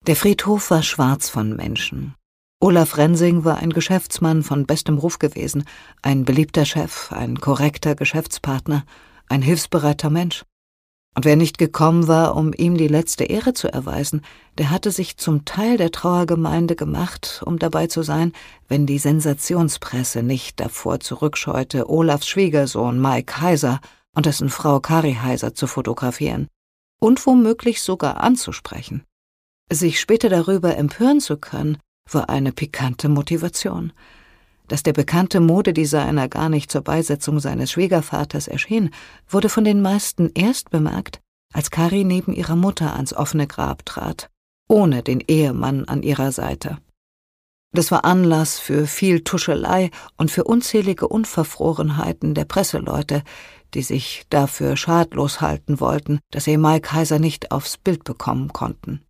Der Friedhof war schwarz von Menschen. Olaf Rensing war ein Geschäftsmann von bestem Ruf gewesen, ein beliebter Chef, ein korrekter Geschäftspartner, ein hilfsbereiter Mensch. Und wer nicht gekommen war, um ihm die letzte Ehre zu erweisen, der hatte sich zum Teil der Trauergemeinde gemacht, um dabei zu sein, wenn die Sensationspresse nicht davor zurückscheute, Olafs Schwiegersohn Mike Heiser und dessen Frau Kari Heiser zu fotografieren und womöglich sogar anzusprechen. Sich später darüber empören zu können, war eine pikante Motivation. Dass der bekannte Modedesigner gar nicht zur Beisetzung seines Schwiegervaters erschien, wurde von den meisten erst bemerkt, als Kari neben ihrer Mutter ans offene Grab trat, ohne den Ehemann an ihrer Seite. Das war Anlass für viel Tuschelei und für unzählige Unverfrorenheiten der Presseleute, die sich dafür schadlos halten wollten, dass sie Mike Heiser nicht aufs Bild bekommen konnten.